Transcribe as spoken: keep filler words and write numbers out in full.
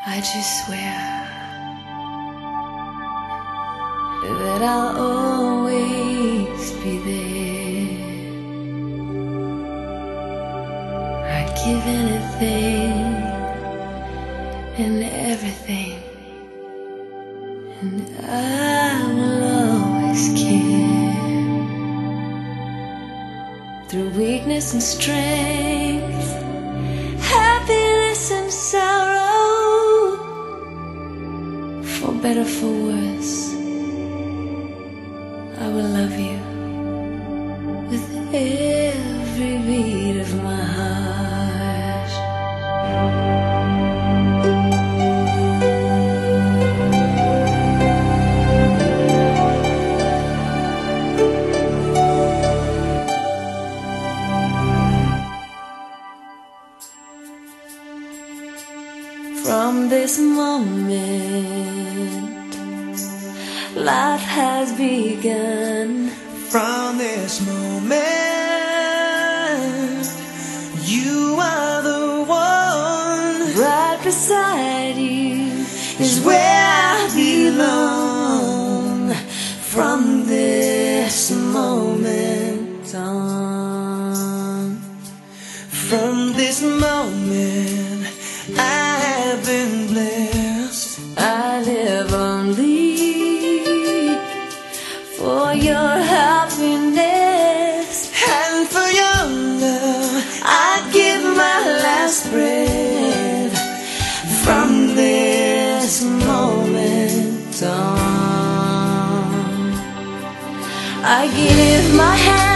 I just swear that I'll always be there. I'd give anything and everything, and I will always care. Through weakness and strength, happiness and sorrow, for better, for worse, I will love you with every beat of my heart. From this moment, life has begun. From this moment, you are the one. Right beside you is where I belong. From this moment on, From this moment, I have been blessed. I live only for your happiness, And for your love, I'd give my last breath. From this moment on, I give my hand.